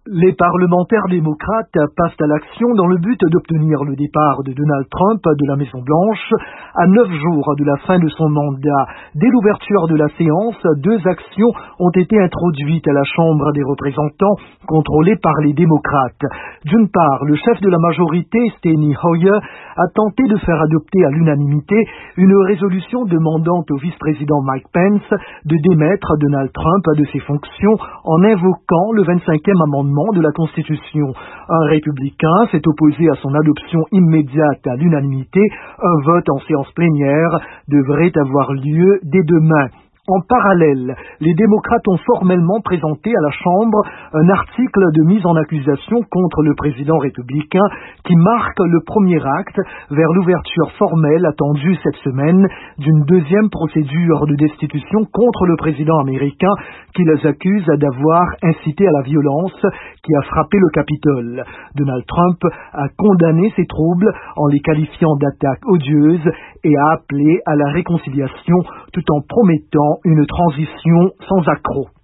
Les parlementaires démocrates passent à l'action dans le but d'obtenir le départ de Donald Trump de la Maison-Blanche à 9 jours de la fin de son mandat. Dès l'ouverture de la séance, 2 actions ont été introduites à la Chambre des représentants, contrôlée par les démocrates. D'une part, le chef de la majorité, Steny Hoyer, a tenté de faire adopter à l'unanimité une résolution demandant au vice-président Mike Pence de démettre Donald Trump de ses fonctions en invoquant le 25e amendement de la Constitution. Un républicain s'est opposé à son adoption immédiate à l'unanimité. Un vote en séance plénière devrait avoir lieu dès demain. En parallèle, les démocrates ont formellement présenté à la Chambre un article de mise en accusation contre le président républicain qui marque le premier acte vers l'ouverture formelle attendue cette semaine d'une deuxième procédure de destitution contre le président américain qui les accuse d'avoir incité à la violence qui a frappé le Capitole. Donald Trump a condamné ces troubles en les qualifiant d'attaques odieuses et a appelé à la réconciliation tout en promettant une transition sans accroc.